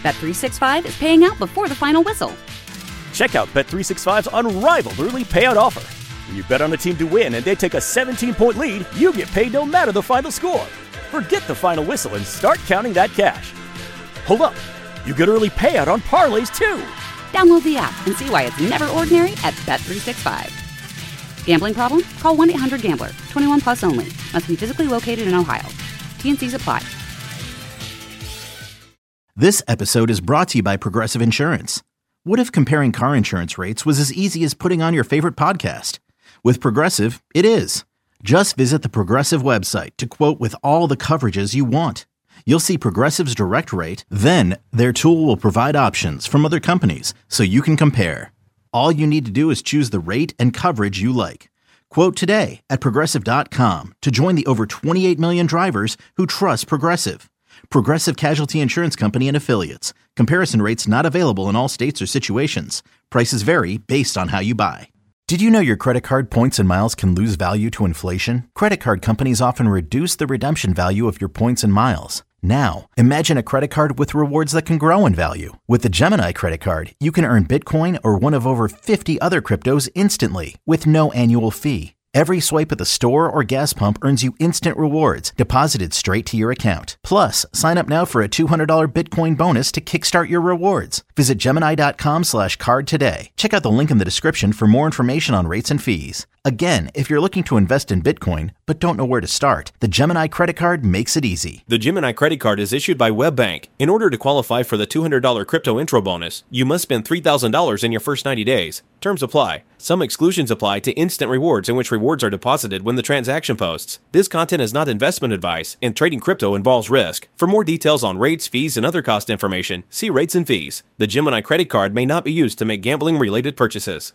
Bet365 is paying out before the final whistle. Check out Bet365's unrivaled early payout offer. When you bet on a team to win and they take a 17-point lead, you get paid no matter the final score. Forget the final whistle and start counting that cash. Hold up. You get early payout on parlays, too. Download the app and see why it's never ordinary at Bet365. Gambling problem? Call 1-800-GAMBLER. 21 plus only. Must be physically located in Ohio. T&Cs apply. This episode is brought to you by Progressive Insurance. What if comparing car insurance rates was as easy as putting on your favorite podcast? With Progressive, it is. Just visit the Progressive website to quote with all the coverages you want. You'll see Progressive's direct rate, then their tool will provide options from other companies so you can compare. All you need to do is choose the rate and coverage you like. Quote today at Progressive.com to join the over 28 million drivers who trust Progressive. Progressive Casualty Insurance Company and Affiliates. Comparison rates not available in all states or situations. Prices vary based on how you buy. Did you know your credit card points and miles can lose value to inflation? Credit card companies often reduce the redemption value of your points and miles. Now, imagine a credit card with rewards that can grow in value. With the Gemini credit card, you can earn Bitcoin or one of over 50 other cryptos instantly with no annual fee. Every swipe at the store or gas pump earns you instant rewards deposited straight to your account. Plus, sign up now for a $200 Bitcoin bonus to kickstart your rewards. Visit Gemini.com/card today. Check out the link in the description for more information on rates and fees. Again, if you're looking to invest in Bitcoin but don't know where to start, the Gemini credit card makes it easy. The Gemini credit card is issued by WebBank. In order to qualify for the $200 crypto intro bonus, you must spend $3,000 in your first 90 days. Terms apply. Some exclusions apply to instant rewards in which rewards are deposited when the transaction posts. This content is not investment advice, and trading crypto involves risk. For more details on rates, fees, and other cost information, see rates and fees. The Gemini credit card may not be used to make gambling-related purchases.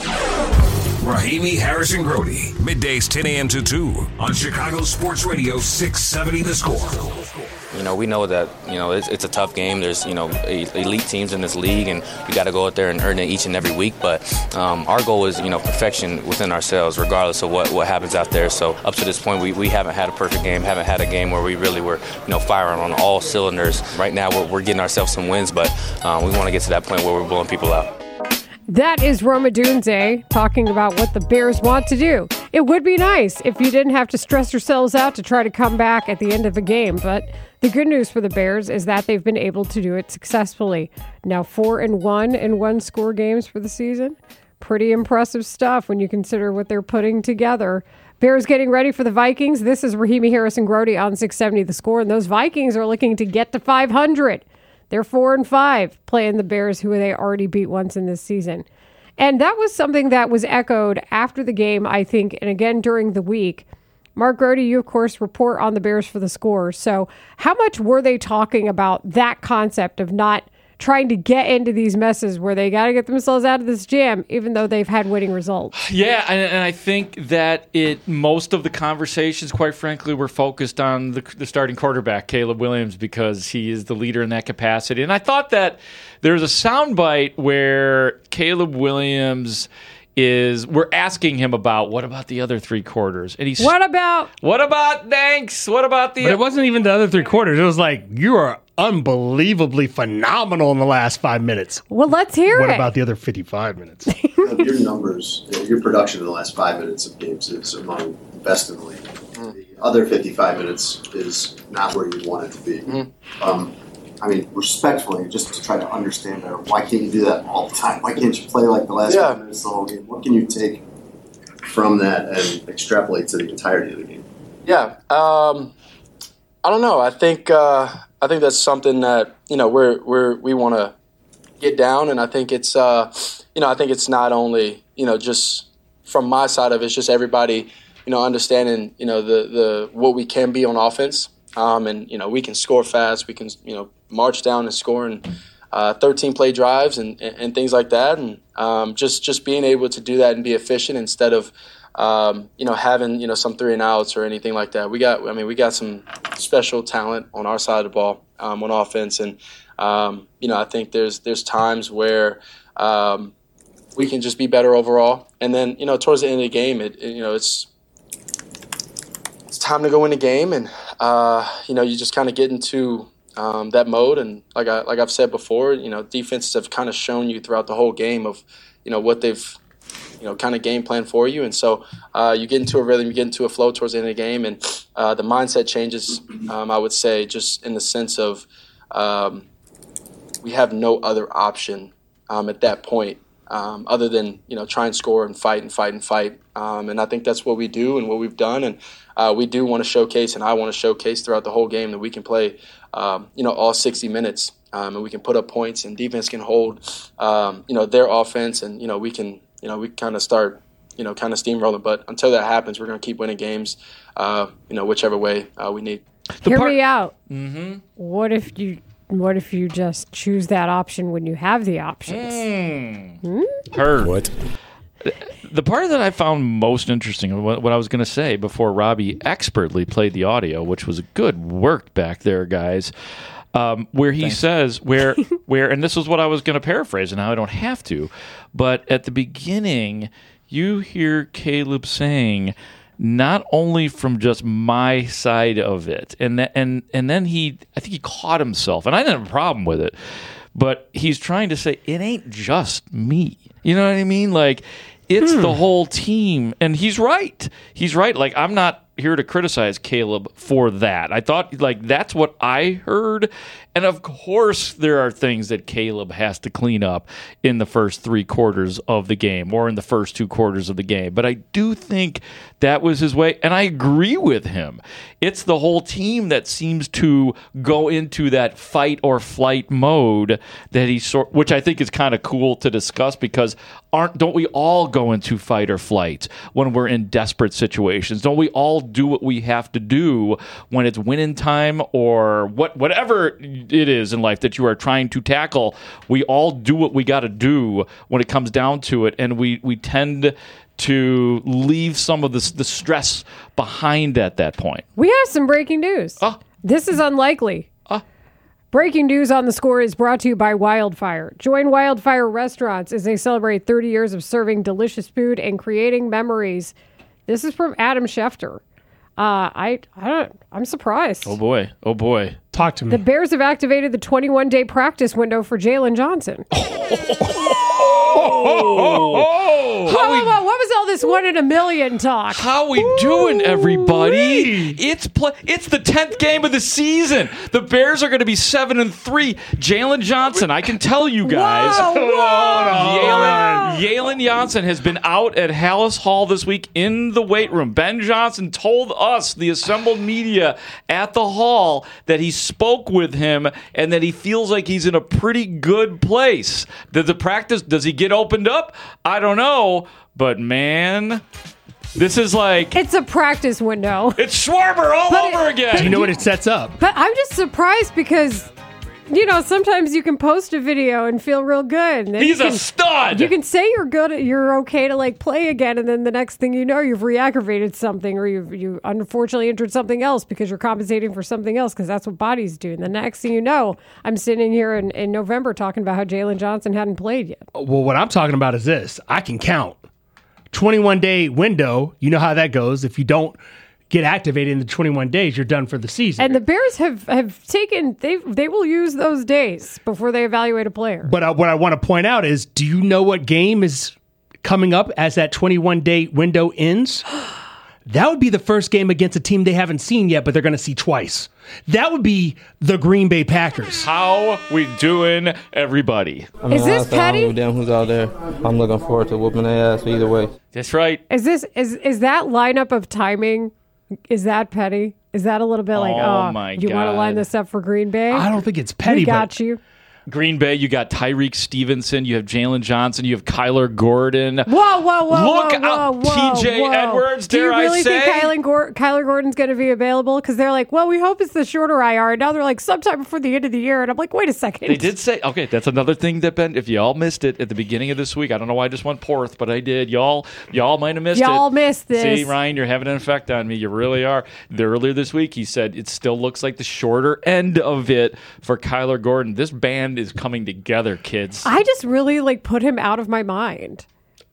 Rahimi Harrison Grody, middays 10 a.m. to 2 on Chicago Sports Radio 670 The Score. You know, we know that, it's a tough game. There's, elite teams in this league, and we got to go out there and earn it each and every week. But our goal is, perfection within ourselves, regardless of what happens out there. So up to this point, we haven't had a perfect game, haven't had a game where we really were, firing on all cylinders. Right now, we're getting ourselves some wins, but we want to get to that point where we're blowing people out. That is Rome Odunze talking about what the Bears want to do. It would be nice if you didn't have to stress yourselves out to try to come back at the end of the game, but the good news for the Bears is that they've been able to do it successfully. Now 4-1 in one-score games for the season. Pretty impressive stuff when you consider what they're putting together. Bears getting ready for the Vikings. This is Rahimi Harrison Grody on 670 The Score, and those Vikings are looking to get to 500. They're 4-5 playing the Bears, who they already beat once in this season. And that was something that was echoed after the game, I think, and again during the week. Mark Grody, you, of course, report on the Bears for The Score. So how much were they talking about that concept of not trying to get into these messes where they got to get themselves out of this jam, even though they've had winning results? Yeah, and I think that most of the conversations, quite frankly, were focused on the starting quarterback, Caleb Williams, because he is the leader in that capacity. And I thought that there's a soundbite where Caleb Williams we're asking him about, what about the other three quarters? And he's, what about thanks? What about the... But it wasn't even the other three quarters. It was like, you are unbelievably phenomenal in the last 5 minutes. Well, let's hear What it. about the other 55 minutes? Your numbers, your production in the last 5 minutes of games is among the best in the league. The other 55 minutes is not where you want it to be. Respectfully, just to try to understand better, why can't you do that all the time? Why can't you play like the last 5 minutes of the whole game? What can you take from that and extrapolate to the entirety of the game? Yeah, I don't know. I think that's something that we want to get down, and I think it's not only just from my side of it, it's just everybody understanding the what we can be on offense, and we can score fast, we can march down and score in 13 play drives and things like that, and just being able to do that and be efficient instead of having some 3 and outs or anything like that. We got some special talent on our side of the ball on offense, and I think there's times where we can just be better overall, and then towards the end of the game, it's time to go in the game, and you just kind of get into that mode. And like I've said before, defenses have kind of shown you throughout the whole game of, what they've, kind of game plan for you. And so you get into a rhythm, you get into a flow towards the end of the game, and the mindset changes, I would say, just in the sense of we have no other option at that point other than, try and score and fight and fight and fight. And I think that's what we do and what we've done. And we do want to showcase, and I want to showcase throughout the whole game that we can play, all 60 minutes. And we can put up points, and defense can hold, their offense, and we can, we kind of start, kind of steamrolling. But until that happens, we're going to keep winning games, whichever way we need. Hear me out. Mm-hmm. What if you just choose that option when you have the options? Heard. What? The part that I found most interesting, what I was going to say before Robbie expertly played the audio, which was good work back there, guys. Where he says, where, and this is what I was going to paraphrase, and now I don't have to, but at the beginning, you hear Caleb saying, not only from just my side of it, and then I think he caught himself, and I didn't have a problem with it, but he's trying to say, it ain't just me. You know what I mean? Like, it's the whole team, and he's right. He's right. Like, I'm not here to criticize Caleb for that. I thought, like, that's what I heard. And of course, there are things that Caleb has to clean up in the first 3 quarters of the game or in the first 2 quarters of the game. But I do think that was his way. And I agree with him. It's the whole team that seems to go into that fight or flight mode that which I think is kind of cool to discuss, because don't we all go into fight or flight when we're in desperate situations? Don't we all do what we have to do when it's winning time or whatever it is in life that you are trying to tackle? We all do what we got to do when it comes down to it, and we tend to leave some of the stress behind at that point. We have some breaking news. This is unlikely. Breaking news on the score is brought to you by Wildfire. Join Wildfire Restaurants as they celebrate 30 years of serving delicious food and creating memories. This is from Adam Schefter. I'm surprised. Oh boy. Talk to me. The Bears have activated the 21-day practice window for Jalen Johnson. What was all this 1 in a million talk? How we doing, everybody? It's the 10th game of the season. The Bears are going to be 7-3. Jalen Johnson, I can tell you guys. Jalen Johnson has been out at Hallis Hall this week in the weight room. Ben Johnson told us, the assembled media at the hall, that he spoke with him and that he feels like he's in a pretty good place. Does he get opened up? I don't know, but man, this is like... It's a practice window. It's Schwarber all over again. Do you know what it sets up? But I'm just surprised because... sometimes you can post a video and feel real good. And He's a stud. You can say you're good, you're okay to play again, and then the next thing you know, you've reaggravated something, or you unfortunately injured something else because you're compensating for something else, because that's what bodies do. And the next thing you know, I'm sitting here in November talking about how Jalen Johnson hadn't played yet. Well, what I'm talking about is this. I can count. 21-day window, you know how that goes. If you don't get activated in the 21 days, you're done for the season. And the Bears have taken, they will use those days before they evaluate a player. But what I want to point out is, do you know what game is coming up as that 21-day window ends? That would be the first game against a team they haven't seen yet, but they're going to see twice. That would be the Green Bay Packers. How we doing, everybody? Is this petty? I don't give a damn who's out there. I'm looking forward to whooping their ass either way. That's right. Is that lineup of timing? Is that petty? Is that a little bit like, my you want to line this up for Green Bay? I don't think it's petty. We got you. Green Bay, you got Tyreek Stevenson, you have Jalen Johnson, you have Kyler Gordon. Whoa. Look out, TJ Edwards, dare I say? Do you really think Kyler Gordon's going to be available? Because they're like, well, we hope it's the shorter IR. And now they're like, sometime before the end of the year. And I'm like, wait a second. They did say, okay, that's another thing that, Ben, if y'all missed it at the beginning of this week, I don't know why I just went Porth, but I did. Y'all might have missed it. Y'all missed this. See, Ryan, you're having an effect on me. You really are. Earlier this week, he said it still looks like the shorter end of it for Kyler Gordon. This band is coming together, kids. I just really put him out of my mind.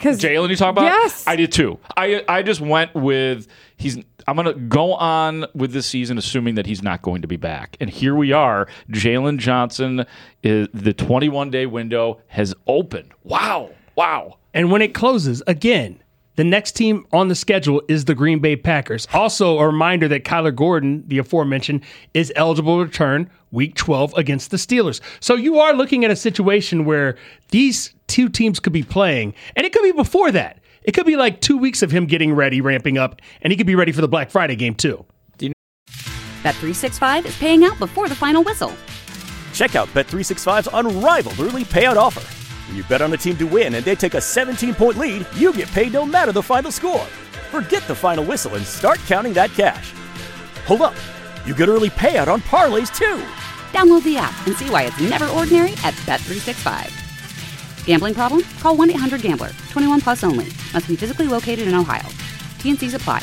Jalen, you talk about? Yes. I did too. I just went with I'm going to go on with this season assuming that he's not going to be back. And here we are. Jalen Johnson, the 21-day window has opened. Wow. And when it closes, again, the next team on the schedule is the Green Bay Packers. Also, a reminder that Kyler Gordon, the aforementioned, is eligible to return Week 12 against the Steelers. So you are looking at a situation where these two teams could be playing, and it could be before that. It could be like 2 weeks of him getting ready, ramping up, and he could be ready for the Black Friday game too. Bet365 is paying out before the final whistle. Check out Bet365's unrivaled early payout offer. When you bet on a team to win and they take a 17-point lead, you get paid no matter the final score. Forget the final whistle and start counting that cash. Hold up. You get early payout on parlays too. Download the app and see why it's never ordinary at Bet365. Gambling problem? Call 1-800-GAMBLER. 21 plus only. Must be physically located in Ohio. T&Cs apply.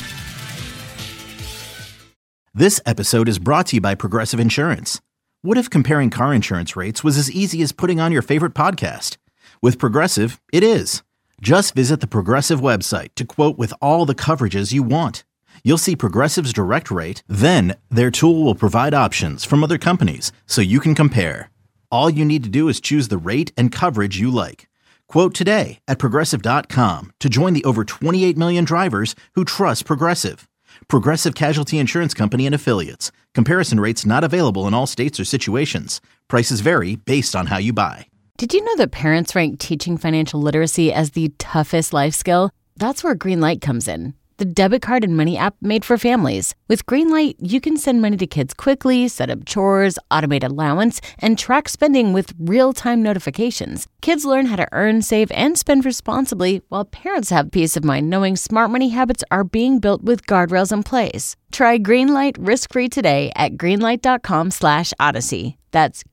This episode is brought to you by Progressive Insurance. What if comparing car insurance rates was as easy as putting on your favorite podcast? With Progressive, it is. Just visit the Progressive website to quote with all the coverages you want. You'll see Progressive's direct rate, then their tool will provide options from other companies so you can compare. All you need to do is choose the rate and coverage you like. Quote today at Progressive.com to join the over 28 million drivers who trust Progressive. Progressive Casualty Insurance Company and Affiliates. Comparison rates not available in all states or situations. Prices vary based on how you buy. Did you know that parents rank teaching financial literacy as the toughest life skill? That's where Greenlight comes in. The debit card and money app made for families. With Greenlight, you can send money to kids quickly, set up chores, automate allowance, and track spending with real-time notifications. Kids learn how to earn, save, and spend responsibly, while parents have peace of mind knowing smart money habits are being built with guardrails in place. Try Greenlight risk-free today at greenlight.com/Odyssey. That's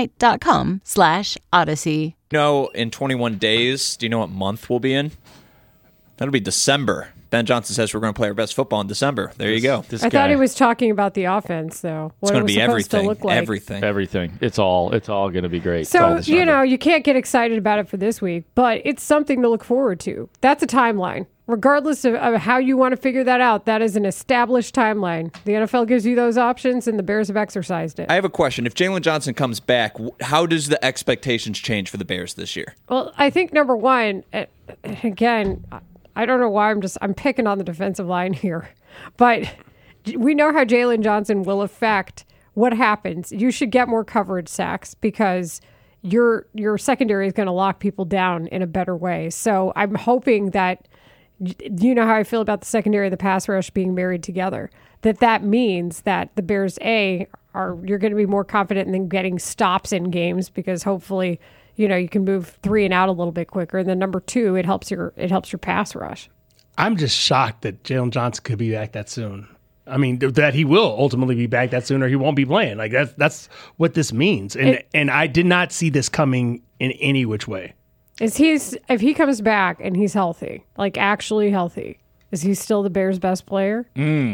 greenlight.com/Odyssey. In 21 days, do you know what month we'll be in? That'll be December. Ben Johnson says we're going to play our best football in December. There you go. I thought he was talking about the offense, though. It's going to be everything. Everything. It's all going to be great. So, you can't get excited about it for this week, but it's something to look forward to. That's a timeline. Regardless of how you want to figure that out, that is an established timeline. The NFL gives you those options, and the Bears have exercised it. I have a question. If Jalen Johnson comes back, how does the expectations change for the Bears this year? Well, I think number one, again, I don't know why I'm picking on the defensive line here, but we know how Jalen Johnson will affect what happens. You should get more coverage sacks because your secondary is going to lock people down in a better way. So I'm hoping that, you know how I feel about the secondary and the pass rush being married together, that means that the Bears, you're going to be more confident in them getting stops in games because hopefully, you can move 3 and out a little bit quicker. And then number 2, it helps your pass rush. I'm just shocked that Jalen Johnson could be back that soon. I mean, that he will ultimately be back that soon or he won't be playing. Like that's what this means. And I did not see this coming in any which way. If he comes back and he's healthy, like actually healthy, is he still the Bears' best player?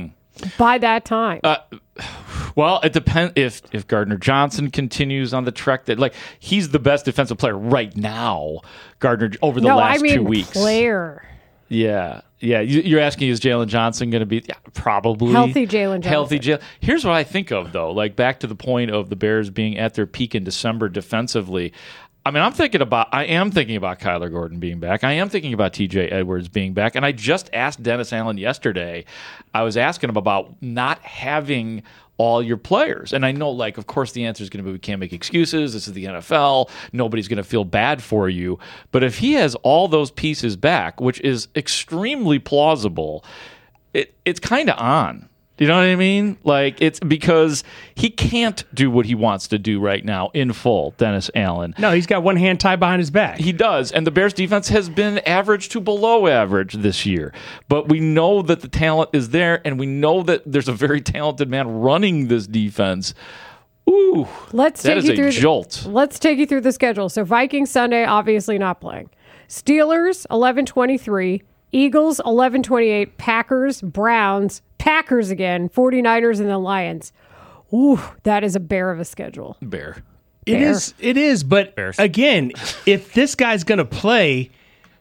By that time? Well, it depends if Gardner Johnson continues on the trek that he's the best defensive player right now. Gardner over the last 2 weeks. Player. Yeah. You're asking, is Jalen Johnson going to be probably healthy? Jalen Johnson. Here's what I think of though. Back to the point of the Bears being at their peak in December defensively. I mean, I am thinking about Kyler Gordon being back. I am thinking about TJ Edwards being back. And I just asked Dennis Allen yesterday. I was asking him about not having all your players. And I know, of course, the answer is going to be we can't make excuses. This is the NFL. Nobody's going to feel bad for you. But if he has all those pieces back, which is extremely plausible, it's kind of on. You know what I mean? It's because he can't do what he wants to do right now in full, Dennis Allen. No, he's got one hand tied behind his back. He does. And the Bears defense has been average to below average this year. But we know that the talent is there, and we know that there's a very talented man running this defense. Ooh, that is a jolt. Let's take you through the schedule. So Vikings Sunday, obviously not playing. Steelers, 11-23. Eagles, 11-28. Packers, Browns, Packers again, 49ers, and the Lions. Ooh, that is a bear of a schedule. Bear. It is, but Bears. Again, if this guy's going to play,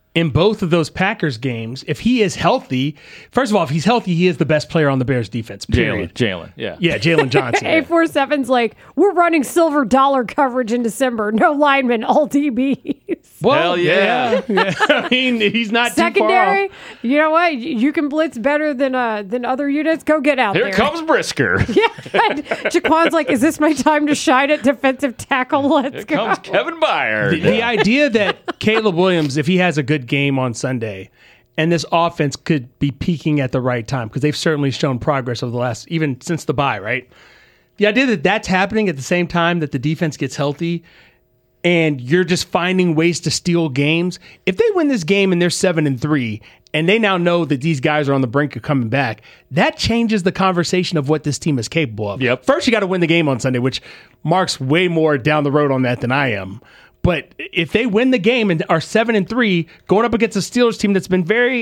in both of those Packers games, if he is healthy, first of all, if he's healthy, he is the best player on the Bears defense, period. Jalen, yeah. Yeah, Jalen Johnson. 847's like, we're running silver dollar coverage in December. No linemen, all DBs. Well, hell yeah. I mean, he's not Secondary, too far off. you know what? You can blitz better than other units. Go get out there. Here comes Brisker. Yeah. Jaquan's like, is this my time to shine at defensive tackle? Let's Here go. comes Kevin Byard. The idea that Caleb Williams, if he has a good game on Sunday, and this offense could be peaking at the right time, because they've certainly shown progress over the last, even since the bye, right? The idea that that's happening at the same time that the defense gets healthy and you're just finding ways to steal games. If they win this game and they're 7-3, and they now know that these guys are on the brink of coming back, that changes the conversation of what this team is capable of. Yep. First, you got to win the game on Sunday, which Mark's way more down the road on that than I am. But if they win the game and are 7-3, going up against a Steelers team that's been very,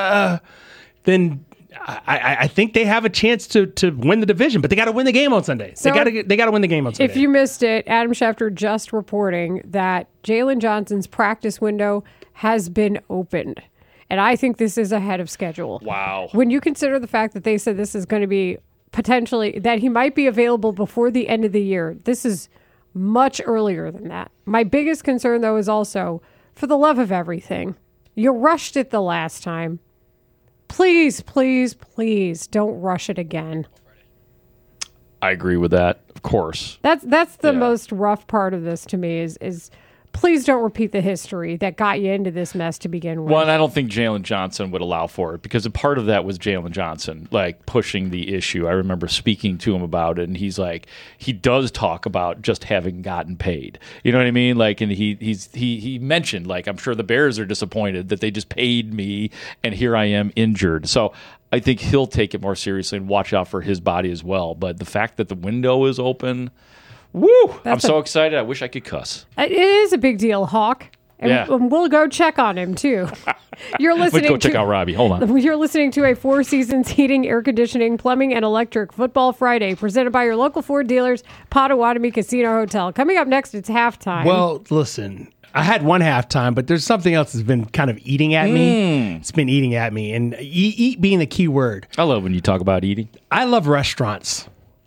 then I think they have a chance to win the division. But they got to win the game on Sunday. So they got to win the game on Sunday. If you missed it, Adam Schefter just reporting that Jalen Johnson's practice window has been opened. And I think this is ahead of schedule. Wow. When you consider the fact that they said this is going to be potentially, that he might be available before the end of the year, this is much earlier than that. My biggest concern, though, is also, for the love of everything, you rushed it the last time. Please, please, please don't rush it again. I agree with that, of course. That's the most rough part of this to me is please don't repeat the history that got you into this mess to begin with. Well, and I don't think Jalen Johnson would allow for it, because a part of that was Jalen Johnson, like, pushing the issue. I remember speaking to him about it, and he's like, he does talk about just having gotten paid. You know what I mean? Like, and he mentioned, like, I'm sure the Bears are disappointed that they just paid me, and here I am injured. So I think he'll take it more seriously and watch out for his body as well. But the fact that the window is open... Woo! I'm so excited. I wish I could cuss. It is a big deal, Hawk. And we'll go check on him, too. You're listening Let's go check out Robbie. Hold on. You're listening to a Four Seasons Heating, Air Conditioning, Plumbing, and Electric Football Friday, presented by your local Ford dealers, Potawatomi Casino Hotel. Coming up next, it's halftime. Well, listen, I had one halftime, but there's something else that's been kind of eating at me. It's been eating at me, and eat being the key word. I love when you talk about eating. I love restaurants.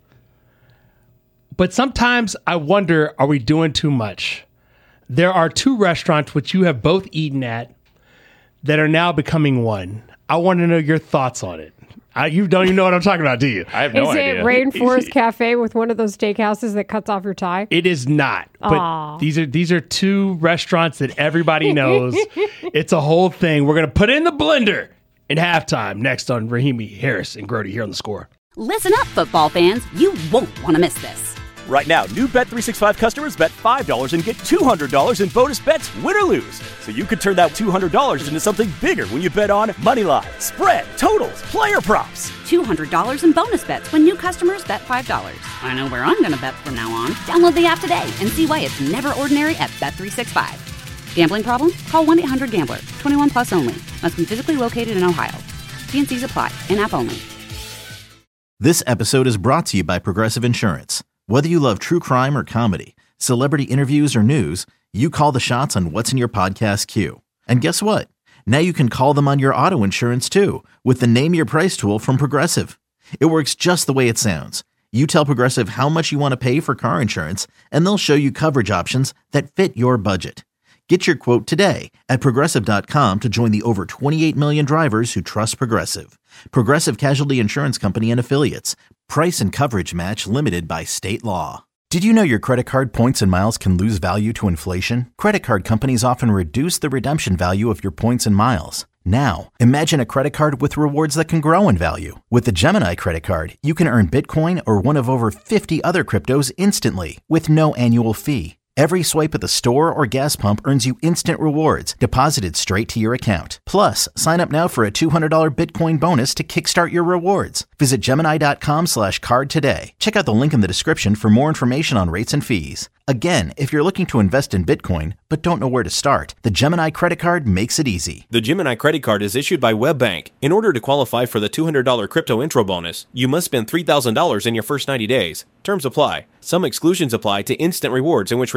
But sometimes I wonder, are we doing too much? There are two restaurants which you have both eaten at that are now becoming one. I want to know your thoughts on it. You don't even know what I'm talking about, do you? I have no idea. Is it Rainforest Cafe with one of those steakhouses that cuts off your tie? It is not. But these are two restaurants that everybody knows. It's a whole thing. We're going to put it in the blender in halftime next on Rahimi, Harris, and Grody here on The Score. Listen up, football fans. You won't want to miss this. Right now, new Bet365 customers bet $5 and get $200 in bonus bets, win or lose. So you could turn that $200 into something bigger when you bet on moneyline, spread, totals, player props. $200 in bonus bets when new customers bet $5. I know where I'm going to bet from now on. Download the app today and see why it's never ordinary at Bet365. Gambling problem? Call 1-800-GAMBLER. 21 plus only. Must be physically located in Ohio. T&Cs apply. In-app only. This episode is brought to you by Progressive Insurance. Whether you love true crime or comedy, celebrity interviews or news, you call the shots on what's in your podcast queue. And guess what? Now you can call them on your auto insurance too with the Name Your Price tool from Progressive. It works just the way it sounds. You tell Progressive how much you want to pay for car insurance, and they'll show you coverage options that fit your budget. Get your quote today at Progressive.com to join the over 28 million drivers who trust Progressive. Progressive Casualty Insurance Company and Affiliates. Price and coverage match limited by state law. Did you know your credit card points and miles can lose value to inflation? Credit card companies often reduce the redemption value of your points and miles. Now, imagine a credit card with rewards that can grow in value. With the Gemini credit card, you can earn Bitcoin or one of over 50 other cryptos instantly with no annual fee. Every swipe at the store or gas pump earns you instant rewards deposited straight to your account. Plus, sign up now for a $200 Bitcoin bonus to kickstart your rewards. Visit Gemini.com/card today. Check out the link in the description for more information on rates and fees. Again, if you're looking to invest in Bitcoin but don't know where to start, the Gemini credit card makes it easy. The Gemini credit card is issued by WebBank. In order to qualify for the $200 crypto intro bonus, you must spend $3,000 in your first 90 days. Terms apply. Some exclusions apply to instant rewards, in which rewards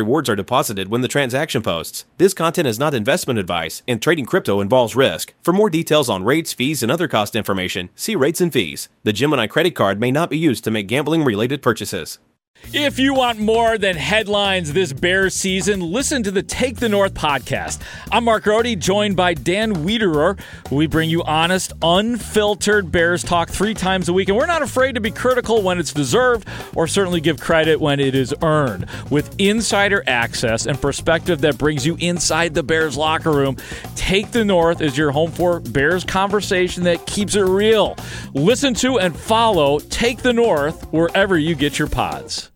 rewards are deposited when the transaction posts. This content is not investment advice, and trading crypto involves risk. For more details on rates, fees, and other cost information, see rates and fees. The Gemini credit card may not be used to make gambling-related purchases. If you want more than headlines this Bears season, listen to the Take the North podcast. I'm Mark Rohde, joined by Dan Wiederer. We bring you honest, unfiltered Bears talk 3 times a week, and we're not afraid to be critical when it's deserved or certainly give credit when it is earned. With insider access and perspective that brings you inside the Bears locker room, Take the North is your home for Bears conversation that keeps it real. Listen to and follow Take the North wherever you get your pods.